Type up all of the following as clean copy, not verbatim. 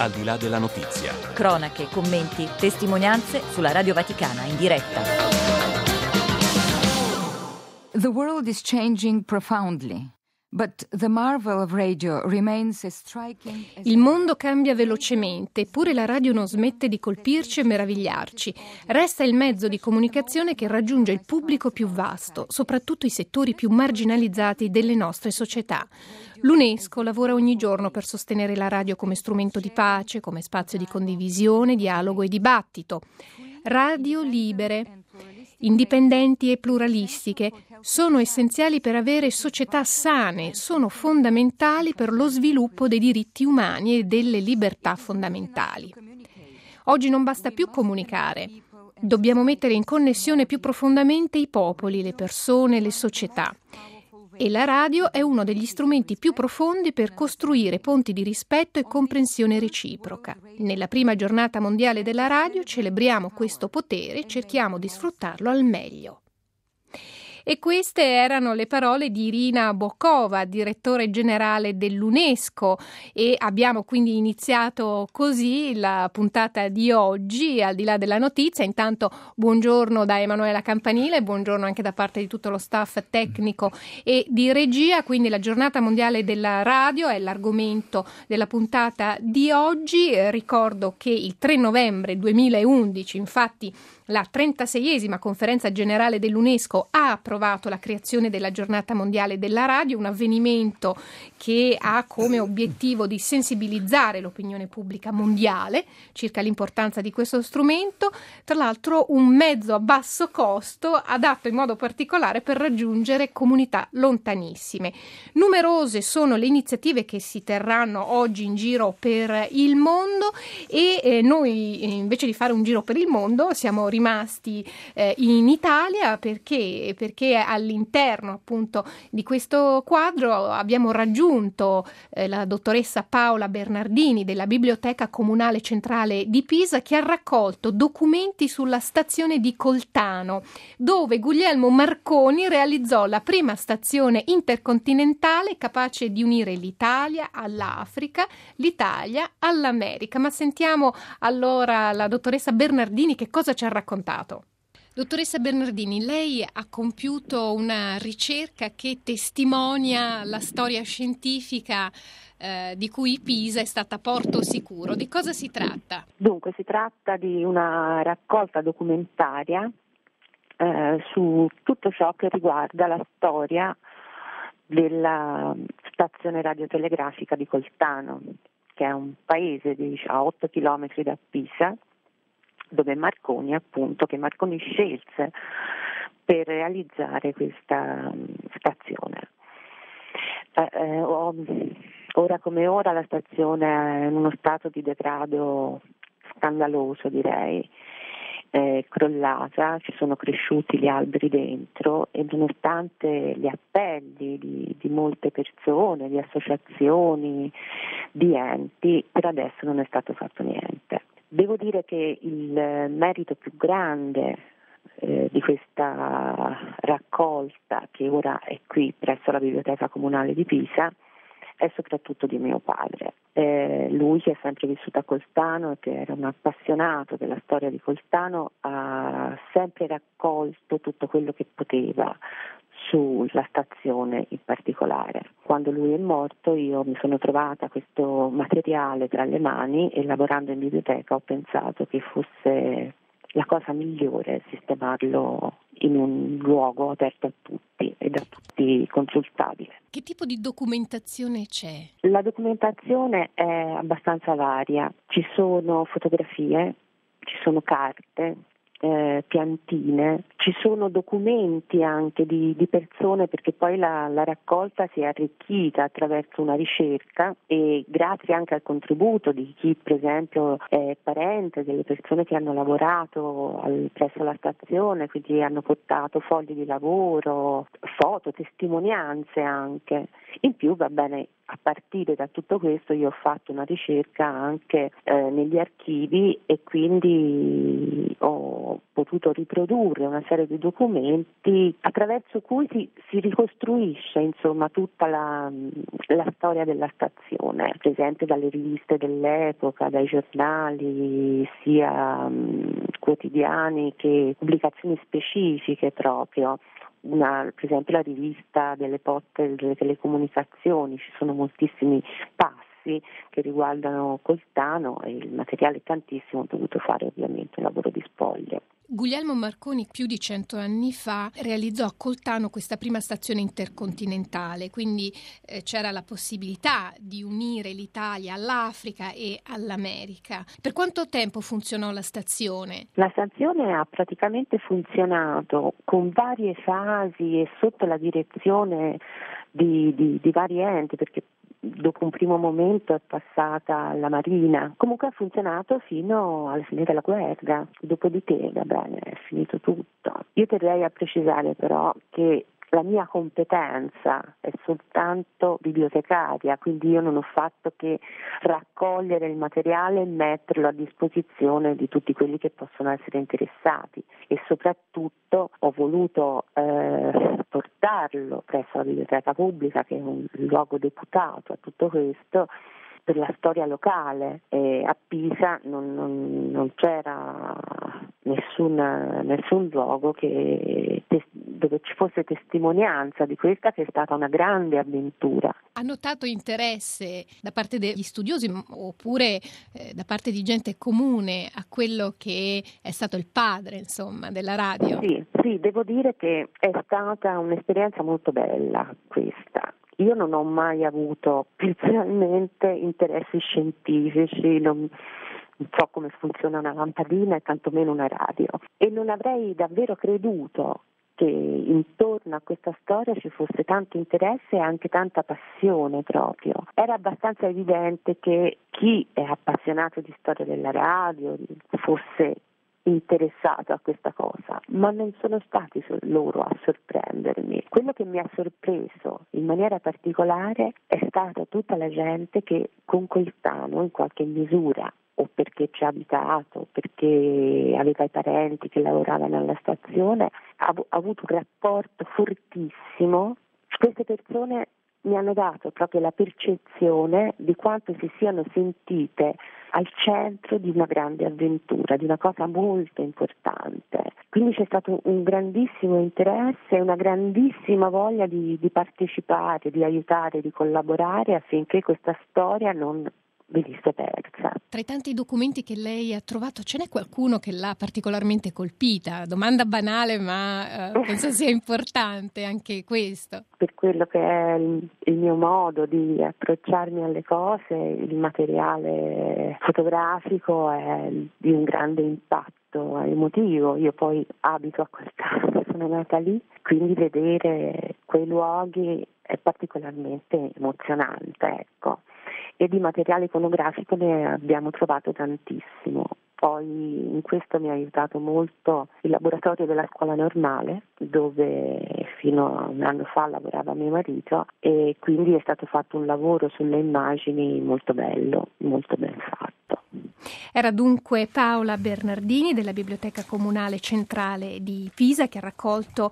Al di là della notizia. Cronache, commenti, testimonianze sulla Radio Vaticana in diretta. The world is changing profoundly. But the marvel of radio remains as striking as... Il mondo cambia velocemente, eppure la radio non smette di colpirci e meravigliarci. Resta il mezzo di comunicazione che raggiunge il pubblico più vasto, soprattutto i settori più marginalizzati delle nostre società. L'UNESCO lavora ogni giorno per sostenere la radio come strumento di pace, come spazio di condivisione, dialogo e dibattito. Radio libere, indipendenti e pluralistiche sono essenziali per avere società sane, sono fondamentali per lo sviluppo dei diritti umani e delle libertà fondamentali. Oggi non basta più comunicare, dobbiamo mettere in connessione più profondamente i popoli, le persone, le società. E la radio è uno degli strumenti più profondi per costruire ponti di rispetto e comprensione reciproca. Nella prima giornata mondiale della radio celebriamo questo potere e cerchiamo di sfruttarlo al meglio. E queste erano le parole di Irina Bokova, direttore generale dell'UNESCO, e abbiamo quindi iniziato così la puntata di oggi, al di là della notizia. Intanto buongiorno da Emanuela Campanile, buongiorno anche da parte di tutto lo staff tecnico e di regia. Quindi la giornata mondiale della radio è l'argomento della puntata di oggi. Ricordo che il 3 novembre 2011, infatti, la 36esima conferenza generale dell'UNESCO ha approvato la creazione della giornata mondiale della radio, un avvenimento che ha come obiettivo di sensibilizzare l'opinione pubblica mondiale circa l'importanza di questo strumento, tra l'altro un mezzo a basso costo adatto in modo particolare per raggiungere comunità lontanissime. Numerose sono le iniziative che si terranno oggi in giro per il mondo e noi invece di fare un giro per il mondo siamo rimasti in Italia perché all'interno appunto di questo quadro abbiamo raggiunto la dottoressa Paola Bernardini della Biblioteca Comunale Centrale di Pisa, che ha raccolto documenti sulla stazione di Coltano, dove Guglielmo Marconi realizzò la prima stazione intercontinentale capace di unire l'Italia all'Africa, l'Italia all'America. Ma sentiamo allora la dottoressa Bernardini che cosa ci ha raccontato. Dottoressa Bernardini, lei ha compiuto una ricerca che testimonia la storia scientifica di cui Pisa è stata porto sicuro. Di cosa si tratta? Dunque, si tratta di una raccolta documentaria su tutto ciò che riguarda la storia della stazione radiotelegrafica di Coltano, che è un paese a 8 chilometri da Pisa, dove Marconi scelse per realizzare questa stazione. Ora come ora la stazione è in uno stato di degrado scandaloso, direi, è crollata, ci sono cresciuti gli alberi dentro e nonostante gli appelli di molte persone, di associazioni, di enti, per adesso non è stato fatto niente. Devo dire che il merito più grande di questa raccolta, che ora è qui presso la Biblioteca Comunale di Pisa, è soprattutto di mio padre. Lui, che è sempre vissuto a Coltano e che era un appassionato della storia di Coltano, ha sempre raccolto tutto quello che poteva sulla stazione in particolare. Quando lui è morto io mi sono trovata questo materiale tra le mani e, lavorando in biblioteca, ho pensato che fosse la cosa migliore sistemarlo in un luogo aperto a tutti e da tutti consultabile. Che tipo di documentazione c'è? La documentazione è abbastanza varia. Ci sono fotografie, ci sono carte, piantine, ci sono documenti anche di persone, perché poi la raccolta si è arricchita attraverso una ricerca e grazie anche al contributo di chi per esempio è parente delle persone che hanno lavorato presso la stazione, quindi hanno portato fogli di lavoro, foto, testimonianze anche. In più, va bene, a partire da tutto questo io ho fatto una ricerca anche negli archivi e quindi ho potuto riprodurre una serie di documenti attraverso cui si ricostruisce insomma tutta la storia della stazione, presente dalle riviste dell'epoca, dai giornali sia quotidiani che pubblicazioni specifiche proprio. Per esempio la rivista delle poste e delle telecomunicazioni, ci sono moltissimi passi che riguardano Coltano e il materiale è tantissimo, ho dovuto fare ovviamente un lavoro di spoglio. Guglielmo Marconi più di 100 anni fa realizzò a Coltano questa prima stazione intercontinentale, quindi c'era la possibilità di unire l'Italia all'Africa e all'America. Per quanto tempo funzionò la stazione? La stazione ha praticamente funzionato con varie fasi e sotto la direzione di vari enti, perché dopo un primo momento è passata alla Marina. Comunque ha funzionato fino alla fine della guerra, dopodiché va bene, è finito tutto. Io terrei a precisare però che la mia competenza è soltanto bibliotecaria, quindi io non ho fatto che raccogliere il materiale e metterlo a disposizione di tutti quelli che possono essere interessati e soprattutto ho voluto portarlo presso la biblioteca pubblica, che è un luogo deputato a tutto questo, per la storia locale. A Pisa non c'era nessun luogo dove ci fosse testimonianza di questa che è stata una grande avventura. Ha notato interesse da parte degli studiosi oppure da parte di gente comune a quello che è stato il padre, insomma, della radio? Sì, devo dire che è stata un'esperienza molto bella questa. Io non ho mai avuto personalmente interessi scientifici, non so come funziona una lampadina e tantomeno una radio, e non avrei davvero creduto che intorno a questa storia ci fosse tanto interesse e anche tanta passione proprio. Era abbastanza evidente che chi è appassionato di storia della radio fosse interessato a questa cosa, ma non sono stati loro a sorprendermi. Quello che mi ha sorpreso in maniera particolare è stata tutta la gente che con Coltano in qualche misura, o perché ci ha abitato, perché aveva i parenti che lavoravano alla stazione, ha avuto un rapporto fortissimo. Queste persone mi hanno dato proprio la percezione di quanto si siano sentite al centro di una grande avventura, di una cosa molto importante. Quindi c'è stato un grandissimo interesse e una grandissima voglia di partecipare, di aiutare, di collaborare affinché questa storia non venisse persa. Tra i tanti documenti che lei ha trovato, ce n'è qualcuno che l'ha particolarmente colpita? Domanda banale, ma penso sia importante anche questo. Per quello che è il mio modo di approcciarmi alle cose, il materiale fotografico è di un grande impatto emotivo. Io poi abito a Coltano, sono nata lì, quindi vedere quei luoghi è particolarmente emozionante, ecco. E di materiale iconografico ne abbiamo trovato tantissimo. Poi in questo mi ha aiutato molto il laboratorio della scuola normale, dove fino a un anno fa lavorava mio marito, e quindi è stato fatto un lavoro sulle immagini molto bello, molto ben fatto. Era dunque Paola Bernardini della Biblioteca Comunale Centrale di Pisa che ha raccolto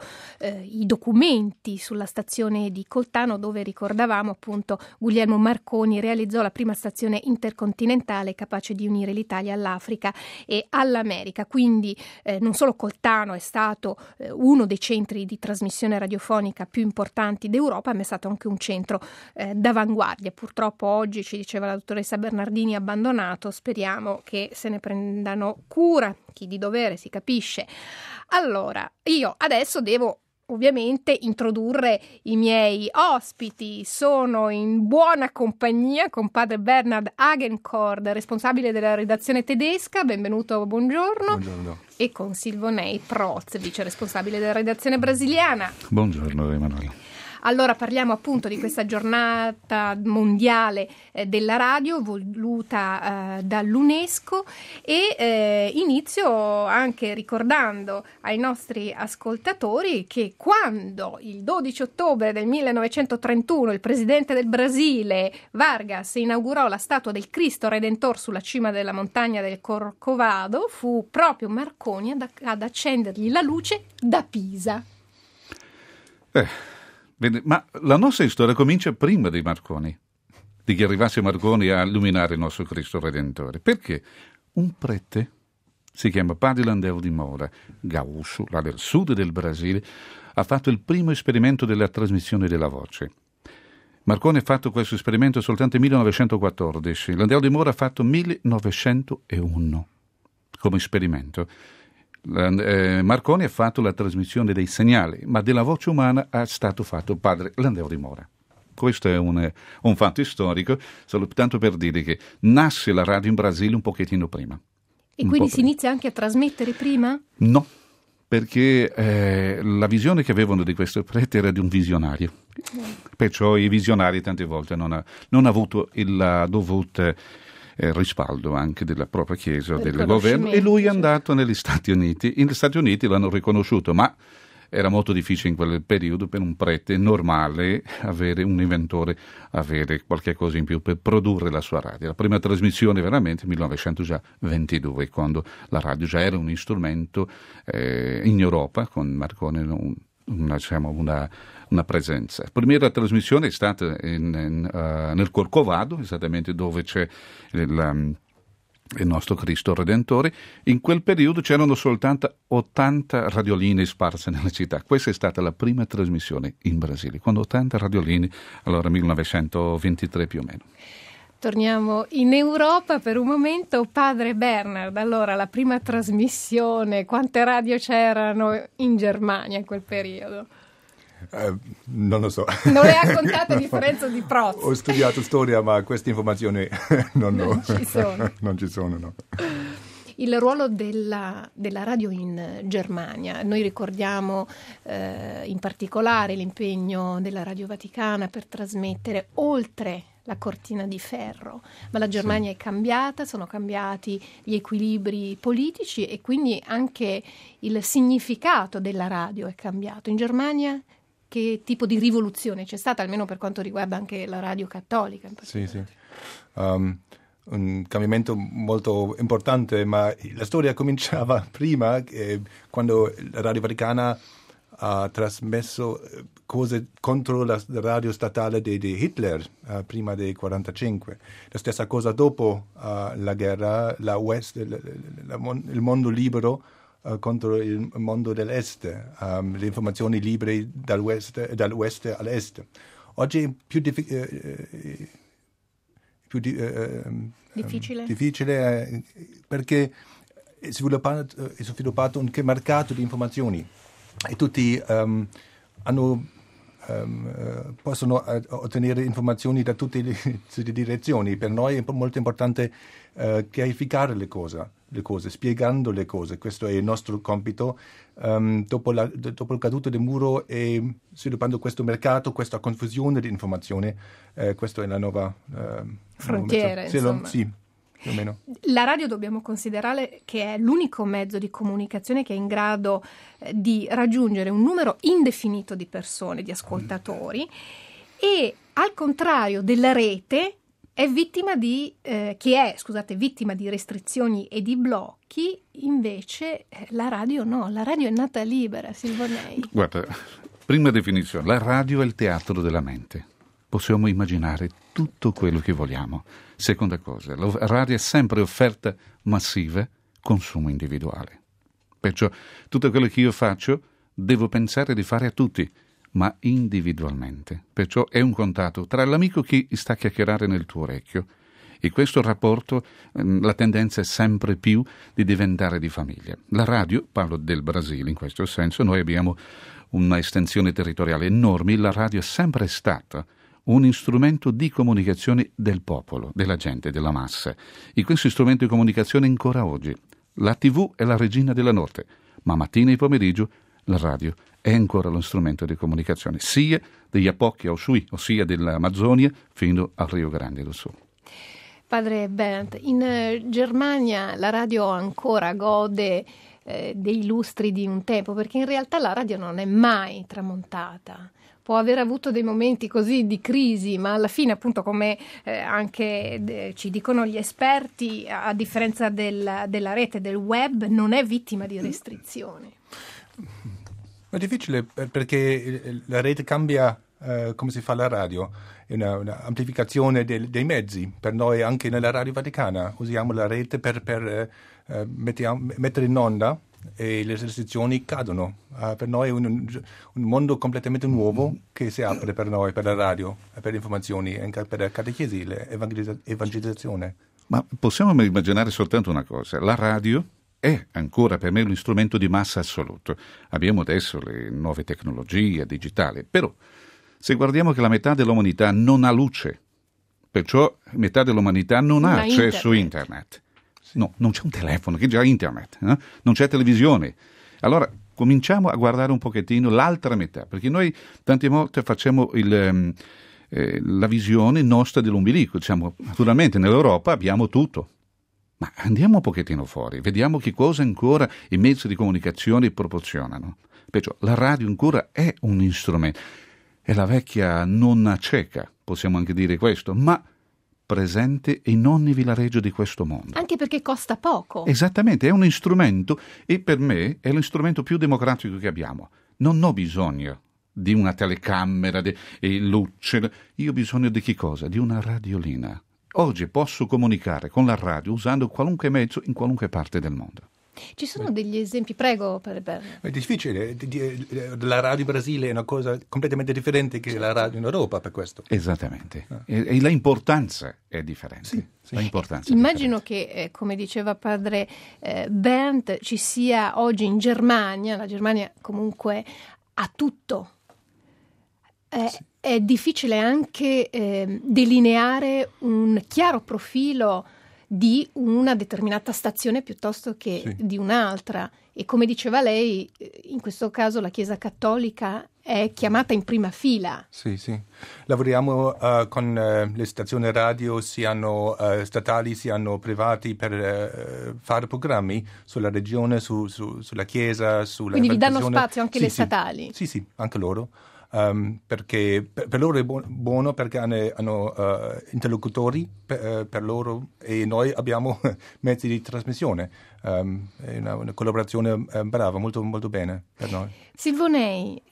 i documenti sulla stazione di Coltano, dove ricordavamo appunto Guglielmo Marconi realizzò la prima stazione intercontinentale capace di unire l'Italia all'Africa e all'America. Quindi non solo Coltano è stato uno dei centri di trasmissione radiofonica più importanti d'Europa, ma è stato anche un centro d'avanguardia. Purtroppo oggi, ci diceva la dottoressa Bernardini, abbandonato. Speriamo che se ne prendano cura, chi di dovere, si capisce. Allora, io adesso devo ovviamente introdurre i miei ospiti. Sono in buona compagnia con padre Bernhard Agencord, responsabile della redazione tedesca. Benvenuto, buongiorno. Buongiorno. E con Silvonei Proz, vice responsabile della redazione brasiliana. Buongiorno Emanuele. Allora parliamo appunto di questa giornata mondiale della radio voluta dall'UNESCO e inizio anche ricordando ai nostri ascoltatori che quando il 12 ottobre del 1931 il presidente del Brasile Vargas inaugurò la statua del Cristo Redentor sulla cima della montagna del Corcovado, fu proprio Marconi ad accendergli la luce da Pisa. Ma la nostra storia comincia prima di Marconi, di che arrivasse Marconi a illuminare il nostro Cristo Redentore. Perché un prete, si chiama Padre Landel di Moura, gaúcho, là del sud del Brasile, ha fatto il primo esperimento della trasmissione della voce. Marconi ha fatto questo esperimento soltanto nel 1914, Landel di Moura ha fatto 1901 come esperimento. Marconi ha fatto la trasmissione dei segnali, ma della voce umana è stato fatto Padre Landel di Moura. Questo è un fatto storico, soltanto per dire che nasce la radio in Brasile un pochettino prima. E quindi si inizia anche a trasmettere prima? No, perché la visione che avevano di questo prete era di un visionario. Perciò i visionari tante volte non ha avuto il dovuto rispaldo anche della propria Chiesa, del governo, e lui è andato negli Stati Uniti. Negli Stati Uniti l'hanno riconosciuto, ma era molto difficile in quel periodo per un prete normale avere un inventore, avere qualche cosa in più per produrre la sua radio. La prima trasmissione veramente nel 1922, quando la radio già era un strumento in Europa, con Marconi una presenza. La prima trasmissione è stata nel Corcovado, esattamente dove c'è il nostro Cristo Redentore. In quel periodo c'erano soltanto 80 radioline sparse nella città. Questa è stata la prima trasmissione in Brasile, con 80 radioline, allora 1923 più o meno. Torniamo in Europa per un momento. Padre Bernard, allora la prima trasmissione, quante radio c'erano in Germania in quel periodo? Non lo so. Non le ha contate a differenza di Prost. Ho studiato storia, ma queste informazioni non ci sono. No. Il ruolo della radio in Germania. Noi ricordiamo in particolare l'impegno della Radio Vaticana per trasmettere oltre la cortina di ferro, ma la Germania è cambiata, sono cambiati gli equilibri politici e quindi anche il significato della radio è cambiato. In Germania che tipo di rivoluzione c'è stata, almeno per quanto riguarda anche la radio cattolica? Sì. Un cambiamento molto importante, ma la storia cominciava prima, quando la Radio Vaticana ha trasmesso cose contro la radio statale di Hitler prima del 1945. La stessa cosa dopo la guerra, il mondo libero contro il mondo dell'Est, le informazioni libere dall'Ouest all'Est. Oggi è più difficile perché è sviluppato un mercato di informazioni e tutti possono ottenere informazioni da tutte le direzioni. Per noi è molto importante chiarificare le cose, spiegando le cose. Questo è il nostro compito. Dopo il caduto del muro e sviluppando questo mercato, questa confusione di informazione, questa è la nuova frontiera. Insomma. Sì, più o meno. La radio dobbiamo considerare che è l'unico mezzo di comunicazione che è in grado di raggiungere un numero indefinito di persone, di ascoltatori, e al contrario della rete è vittima di restrizioni e di blocchi. Invece la radio no, la radio è nata libera. Silvonei. Guarda, prima definizione, la radio è il teatro della mente. Possiamo immaginare tutto quello che vogliamo. Seconda cosa, la radio è sempre offerta massiva, consumo individuale. Perciò tutto quello che io faccio devo pensare di fare a tutti, ma individualmente. Perciò è un contatto tra l'amico che sta a chiacchierare nel tuo orecchio e questo rapporto, la tendenza è sempre più di diventare di famiglia. La radio, parlo del Brasile in questo senso, noi abbiamo una estensione territoriale enorme, la radio è sempre stata un strumento di comunicazione del popolo, della gente, della massa. E questo strumento di comunicazione ancora oggi. La TV è la regina della notte, ma mattina e pomeriggio la radio è ancora lo strumento di comunicazione, sia degli Apocchi a Ushuaia, ossia dell'Amazzonia, fino al Rio Grande do Sul. Padre Bernd, in Germania la radio ancora gode dei lustri di un tempo, perché in realtà la radio non è mai tramontata. Può aver avuto dei momenti così di crisi, ma alla fine, appunto, come anche ci dicono gli esperti, a differenza della rete, del web, non è vittima di restrizioni. È difficile perché la rete cambia come si fa la radio, è una amplificazione dei mezzi. Per noi anche nella Radio Vaticana usiamo la rete per mettere in onda e le restrizioni cadono. Per noi è un mondo completamente nuovo che si apre per noi, per la radio, per le informazioni, anche per la catechesi, l'evangelizzazione. Ma possiamo immaginare soltanto una cosa, la radio è ancora per me un strumento di massa assoluto. Abbiamo adesso le nuove tecnologie digitali, però se guardiamo che la metà dell'umanità non ha luce, perciò metà dell'umanità non ha accesso a internet. No, non c'è un telefono, che già internet, non c'è televisione. Allora cominciamo a guardare un pochettino l'altra metà, perché noi tante volte facciamo la visione nostra dell'umbilico. Diciamo, naturalmente nell'Europa abbiamo tutto, ma andiamo un pochettino fuori, vediamo che cosa ancora i mezzi di comunicazione proporzionano. Perciò la radio ancora è un strumento, è la vecchia nonna cieca, possiamo anche dire questo, ma presente in ogni villareggio di questo mondo. Anche perché costa poco. Esattamente, è un strumento e per me è lo strumento più democratico che abbiamo. Non ho bisogno di una telecamera, di luce, io ho bisogno di che cosa? Di una radiolina. Oggi posso comunicare con la radio usando qualunque mezzo in qualunque parte del mondo. Ci sono degli esempi, prego. È difficile, la radio in Brasile è una cosa completamente differente che la radio in Europa per questo. Esattamente, e l'importanza è differente. Sì. L'importanza Immagino che, come diceva padre Bernd, ci sia oggi in Germania, la Germania comunque ha tutto. È difficile anche delineare un chiaro profilo di una determinata stazione piuttosto che di un'altra. E come diceva lei, in questo caso la Chiesa Cattolica è chiamata in prima fila. Sì. Lavoriamo con le stazioni radio, siano statali, siano privati, per fare programmi sulla regione, sulla Chiesa, sulla Quindi vi danno spazio anche le statali? Sì, anche loro. Perché per loro è buono perché hanno interlocutori per loro e noi abbiamo mezzi di trasmissione. È una collaborazione brava, molto, molto bene per noi. Silvonei,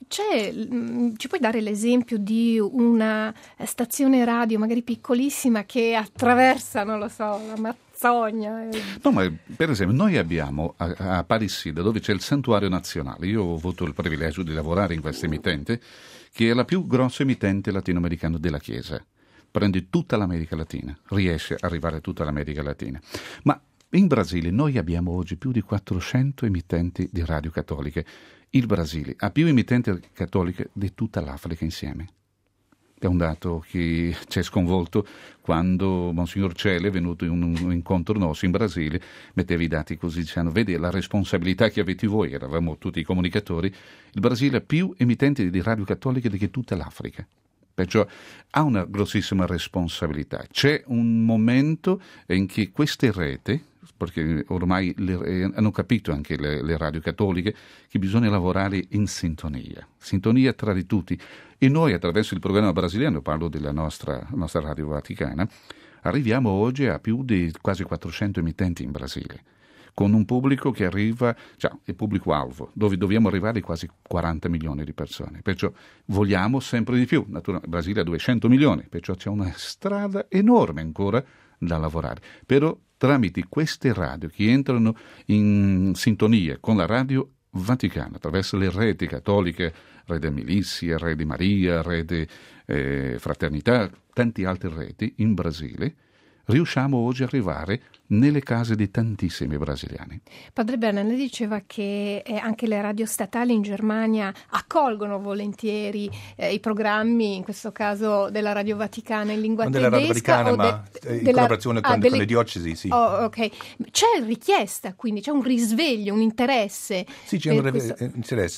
ci puoi dare l'esempio di una stazione radio magari piccolissima che attraversa, non lo so, l'Amazzonia? No, ma per esempio noi abbiamo a Parisida, dove c'è il Santuario Nazionale, io ho avuto il privilegio di lavorare in questa emittente, che è la più grossa emittente latinoamericana della Chiesa. Prende tutta l'America Latina, riesce ad arrivare a tutta l'America Latina. Ma in Brasile noi abbiamo oggi più di 400 emittenti di radio cattoliche. Il Brasile ha più emittenti cattoliche di tutta l'Africa insieme. È un dato che ci è sconvolto quando Monsignor Celle è venuto in un incontro nostro in Brasile, metteva i dati così, dicendo, vedi la responsabilità che avete voi, eravamo tutti i comunicatori, il Brasile ha più emittenti di radio cattoliche di che tutta l'Africa. Perciò ha una grossissima responsabilità. C'è un momento in cui queste reti, perché ormai hanno capito anche le radio cattoliche, che bisogna lavorare in sintonia tra di tutti. E noi attraverso il programma brasiliano, parlo della nostra Radio Vaticana, arriviamo oggi a più di quasi 400 emittenti in Brasile, con un pubblico che arriva, il pubblico alvo, dove dobbiamo arrivare a quasi 40 milioni di persone. Perciò vogliamo sempre di più. Naturalmente il Brasile ha 200 milioni, perciò c'è una strada enorme ancora da lavorare. Però tramite queste radio che entrano in sintonia con la Radio Vaticana, attraverso le reti cattoliche, Rete Milizia, Rete Maria, Rete Fraternità, tante altre reti in Brasile, riusciamo oggi ad arrivare nelle case di tantissimi brasiliani. Padre Bernd, lei diceva che anche le radio statali in Germania accolgono volentieri i programmi, in questo caso della Radio Vaticana in lingua tedesca. Non della Radio Vaticana, ma in collaborazione con le diocesi, sì. Oh, ok. C'è richiesta, quindi c'è un risveglio, un interesse. Sì, c'è un interesse,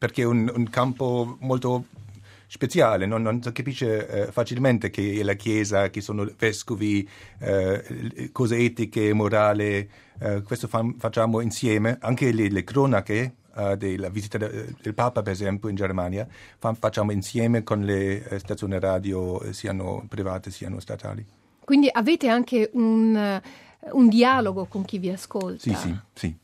perché è un campo molto speciale, non si capisce facilmente che è la Chiesa, che sono vescovi, cose etiche, morali, questo facciamo insieme, anche le cronache della visita del Papa, per esempio, in Germania, facciamo insieme con le stazioni radio, siano private, siano statali. Quindi avete anche un dialogo con chi vi ascolta? Sì.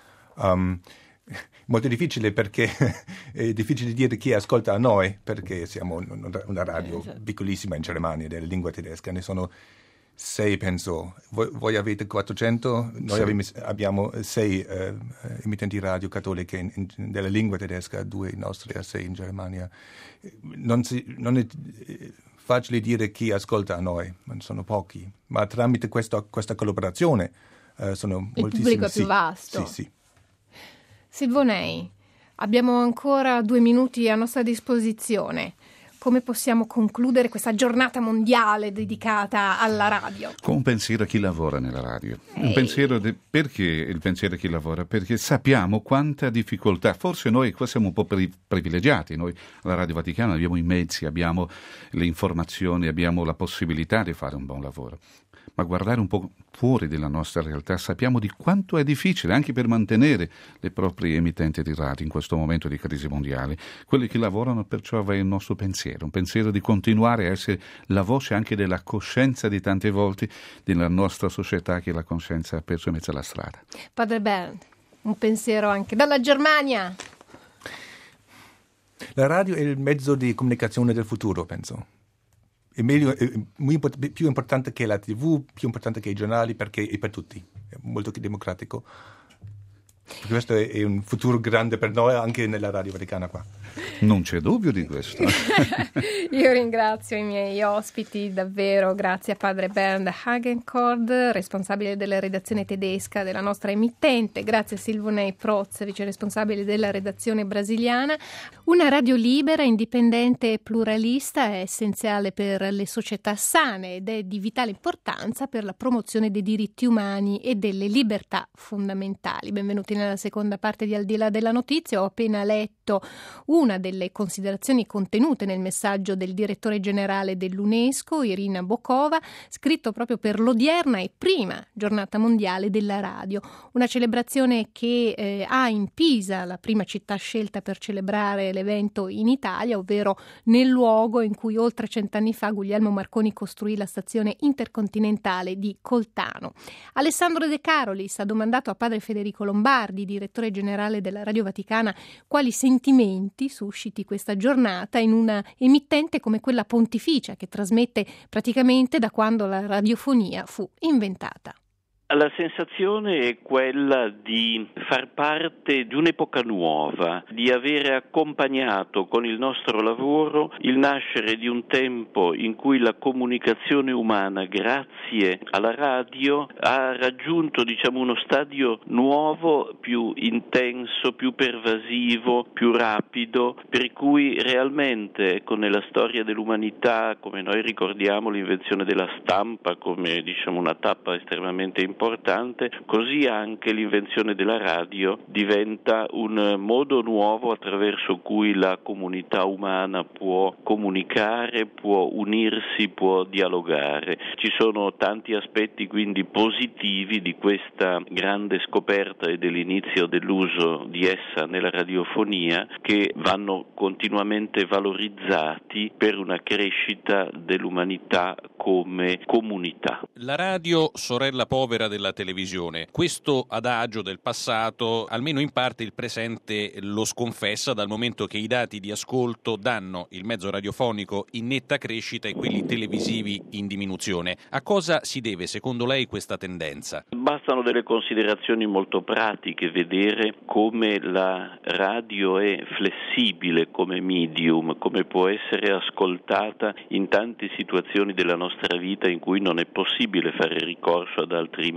Molto difficile perché è difficile dire chi ascolta a noi, perché siamo una radio piccolissima in Germania della lingua tedesca, ne sono 6 penso. Voi avete 400, noi abbiamo 6 emittenti radio cattoliche della lingua tedesca, 2 nostri a 6 in Germania. Non è facile dire chi ascolta a noi, sono pochi, ma tramite questa collaborazione sono moltissimi. Il pubblico è più vasto. Sì. Silvonei, abbiamo ancora 2 minuti a nostra disposizione. Come possiamo concludere questa giornata mondiale dedicata alla radio? Con un pensiero a chi lavora nella radio. Un pensiero perché il pensiero a chi lavora? Perché sappiamo quanta difficoltà, forse noi qua siamo un po' privilegiati, noi alla Radio Vaticana abbiamo i mezzi, abbiamo le informazioni, abbiamo la possibilità di fare un buon lavoro. Ma guardare un po' fuori della nostra realtà sappiamo di quanto è difficile anche per mantenere le proprie emittenti di radio in questo momento di crisi mondiale. Quelli che lavorano perciò va il nostro pensiero, un pensiero di continuare a essere la voce anche della coscienza di tante volte della nostra società che la coscienza ha perso in mezzo alla strada. Padre Bernd, un pensiero anche dalla Germania. La radio è il mezzo di comunicazione del futuro, penso. È più importante che la TV, più importante che i giornali, perché è per tutti, è molto democratico. Questo è un futuro grande per noi anche nella Radio Vaticana qua. Non c'è dubbio di questo. Io ringrazio i miei ospiti davvero, grazie a Padre Bernd Hagenkord, responsabile della redazione tedesca della nostra emittente, grazie a Silvonei Protz, vice responsabile della redazione brasiliana. Una radio libera, indipendente e pluralista è essenziale per le società sane ed è di vitale importanza per la promozione dei diritti umani e delle libertà fondamentali. Benvenuti nella seconda parte di Al di là della notizia. Ho appena letto una delle considerazioni contenute nel messaggio del direttore generale dell'UNESCO, Irina Bokova, scritto proprio per l'odierna e prima giornata mondiale della radio. Una celebrazione che ha in Pisa, la prima città scelta per celebrare l'evento in Italia, ovvero nel luogo in cui oltre 100 anni fa Guglielmo Marconi costruì la stazione intercontinentale di Coltano. Alessandro De Carolis ha domandato a padre Federico Lombardi, direttore generale della Radio Vaticana, quali sentimenti susciti questa giornata in una emittente come quella pontificia che trasmette praticamente da quando la radiofonia fu inventata. La sensazione è quella di far parte di un'epoca nuova, di avere accompagnato con il nostro lavoro il nascere di un tempo in cui la comunicazione umana, grazie alla radio, ha raggiunto, uno stadio nuovo, più intenso, più pervasivo, più rapido, per cui realmente, nella storia dell'umanità, come noi ricordiamo l'invenzione della stampa come, una tappa estremamente importante, così anche l'invenzione della radio diventa un modo nuovo attraverso cui la comunità umana può comunicare, può unirsi, può dialogare. Ci sono tanti aspetti quindi positivi di questa grande scoperta e dell'inizio dell'uso di essa nella radiofonia che vanno continuamente valorizzati per una crescita dell'umanità come comunità. La radio, sorella povera della televisione. Questo adagio del passato, almeno in parte il presente lo sconfessa, dal momento che i dati di ascolto danno il mezzo radiofonico in netta crescita e quelli televisivi in diminuzione. A cosa si deve, secondo lei, questa tendenza? Bastano delle considerazioni molto pratiche, vedere come la radio è flessibile come medium, come può essere ascoltata in tante situazioni della nostra vita in cui non è possibile fare ricorso ad altri media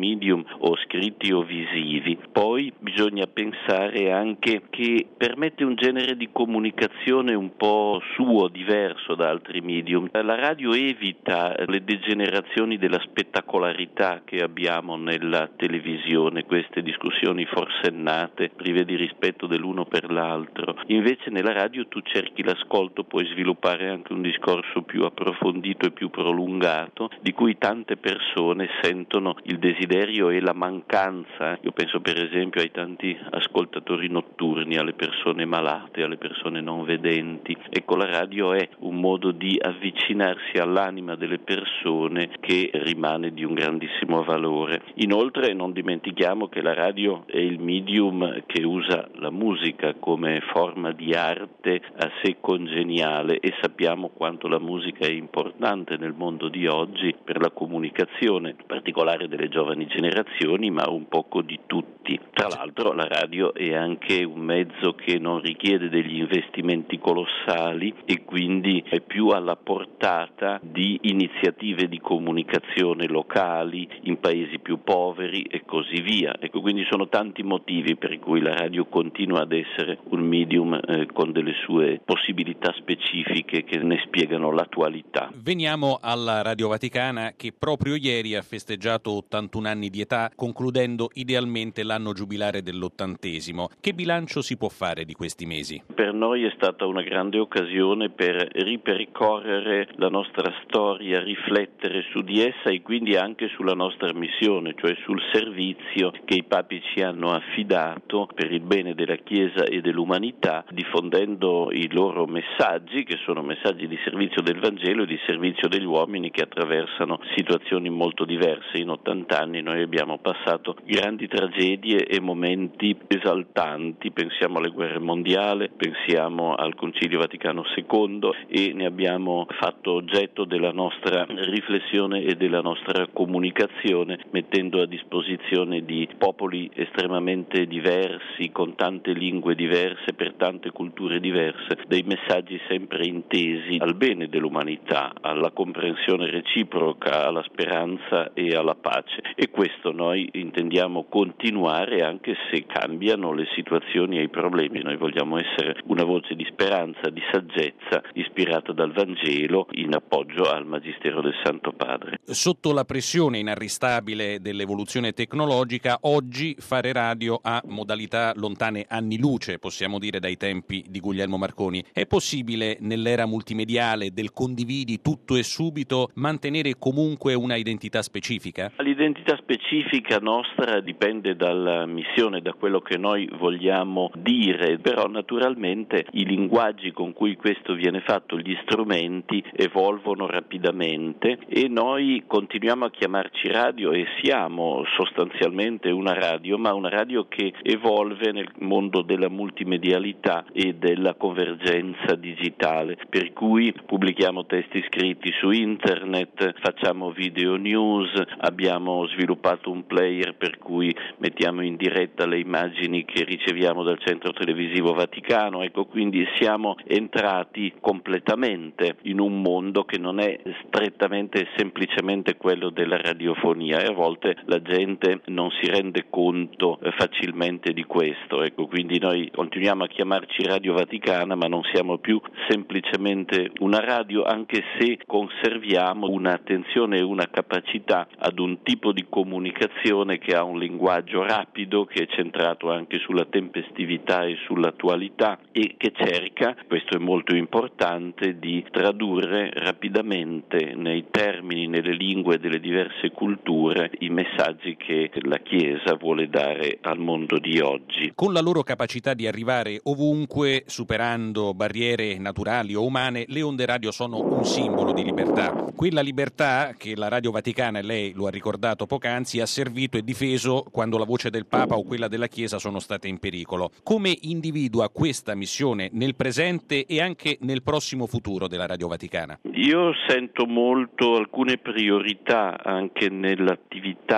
medium o scritti o visivi. Poi bisogna pensare anche che permette un genere di comunicazione un po' suo, diverso da altri medium. La radio evita le degenerazioni della spettacolarità che abbiamo nella televisione, queste discussioni forsennate, prive di rispetto dell'uno per l'altro. Invece nella radio tu cerchi l'ascolto, puoi sviluppare anche un discorso più approfondito e più prolungato, di cui tante persone sentono il desiderio e la mancanza. Io penso per esempio ai tanti ascoltatori notturni, alle persone malate, alle persone non vedenti. Ecco, la radio è un modo di avvicinarsi all'anima delle persone che rimane di un grandissimo valore. Inoltre non dimentichiamo che la radio è il medium che usa la musica come forma di arte a sé congeniale, e sappiamo quanto la musica è importante nel mondo di oggi per la comunicazione, in particolare delle giovani generazioni, ma un poco di tutti. Tra l'altro la radio è anche un mezzo che non richiede degli investimenti colossali e quindi è più alla portata di iniziative di comunicazione locali in paesi più poveri e così via. Ecco, quindi sono tanti motivi per cui la radio continua ad essere un medium con delle sue possibilità specifiche che ne spiegano l'attualità. Veniamo alla Radio Vaticana, che proprio ieri ha festeggiato 81 anni di età, concludendo idealmente l'anno giubilare dell'80°. Che bilancio si può fare di questi mesi? Per noi è stata una grande occasione per ripercorrere la nostra storia, riflettere su di essa e quindi anche sulla nostra missione, cioè sul servizio che i papi ci hanno affidato per il bene della Chiesa e dell'umanità, diffondendo i loro messaggi, che sono messaggi di servizio del Vangelo e di servizio degli uomini che attraversano situazioni molto diverse. In 80 anni noi abbiamo passato grandi tragedie e momenti esaltanti, pensiamo alle guerre mondiali, pensiamo al Concilio Vaticano II, e ne abbiamo fatto oggetto della nostra riflessione e della nostra comunicazione, mettendo a disposizione di popoli estremamente diversi, con tante lingue diverse, per tante culture diverse, dei messaggi sempre intesi al bene dell'umanità, alla comprensione reciproca, alla speranza e alla pace. E questo noi intendiamo continuare, anche se cambiano le situazioni e i problemi. Noi vogliamo essere una voce di speranza, di saggezza, ispirata dal Vangelo, in appoggio al Magistero del Santo Padre. Sotto la pressione inarrestabile dell'evoluzione tecnologica, oggi fare radio ha modalità lontane anni luce, possiamo dire, dai tempi di Guglielmo Marconi. È possibile, nell'era multimediale del condividi tutto e subito, mantenere comunque una identità specifica? L'identità specifica nostra dipende dalla missione, da quello che noi vogliamo dire, però naturalmente i linguaggi con cui questo viene fatto, gli strumenti, evolvono rapidamente e noi continuiamo a chiamarci radio e siamo sostanzialmente una radio, ma una radio che evolve nel mondo della multimedialità e della convergenza digitale, per cui pubblichiamo testi scritti su internet, facciamo video news, abbiamo sviluppato un player per cui mettiamo in diretta le immagini che riceviamo dal Centro Televisivo Vaticano. Ecco, quindi siamo entrati completamente in un mondo che non è strettamente e semplicemente quello della radiofonia, e a volte la gente non si rende conto facilmente di questo. Ecco, quindi noi continuiamo a chiamarci Radio Vaticana, ma non siamo più semplicemente una radio, anche se conserviamo un'attenzione e una capacità ad un tipo di comunicazione che ha un linguaggio rapido, che è centrato anche sulla tempestività e sull'attualità, e che cerca, questo è molto importante, di tradurre rapidamente nei termini, nelle lingue delle diverse culture, i messaggi che la Chiesa vuole dare al mondo di oggi. Con la loro capacità di arrivare ovunque, superando barriere naturali o umane, le onde radio sono un simbolo di libertà. Quella libertà che la Radio Vaticana, e lei lo ha ricordato poc'anzi, ha servito e difeso quando la voce del Papa o quella della Chiesa sono state in pericolo. Come individua questa missione nel presente e anche nel prossimo futuro della Radio Vaticana? Io sento molto alcune priorità anche nell'attività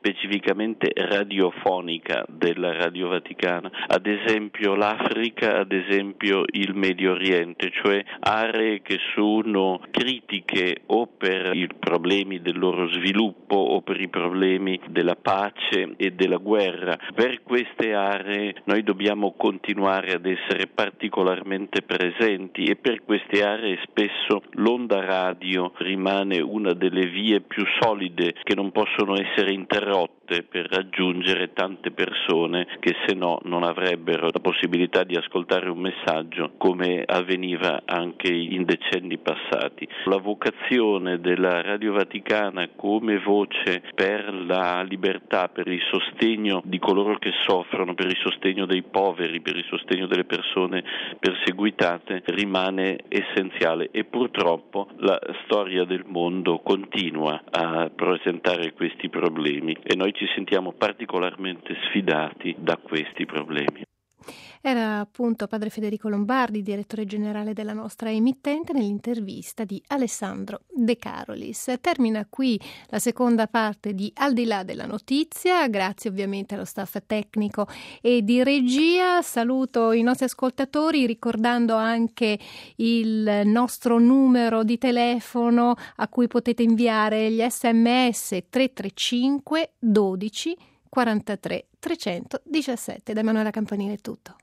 specificamente radiofonica della Radio Vaticana, ad esempio l'Africa, ad esempio il Medio Oriente, cioè aree che sono critiche o per i problemi del loro sviluppo o per i problemi della pace e della guerra. Per queste aree noi dobbiamo continuare ad essere particolarmente presenti e per queste aree spesso l'onda radio rimane una delle vie più solide che non possono essere interrotte per raggiungere tante persone che se no non avrebbero la possibilità di ascoltare un messaggio come avveniva anche in decenni passati. La vocazione della Radio Vaticana come voce per la libertà, per il sostegno di coloro che soffrono, per il sostegno dei poveri, per il sostegno delle persone perseguitate rimane essenziale e purtroppo la storia del mondo continua a presentare questi problemi e noi ci sentiamo particolarmente sfidati da questi problemi. Era appunto padre Federico Lombardi, direttore generale della nostra emittente, nell'intervista di Alessandro De Carolis. Termina qui la seconda parte di Al di là della notizia, grazie ovviamente allo staff tecnico e di regia. Saluto i nostri ascoltatori ricordando anche il nostro numero di telefono a cui potete inviare gli SMS 335 12 43 317. Da Emanuela Campanile è tutto.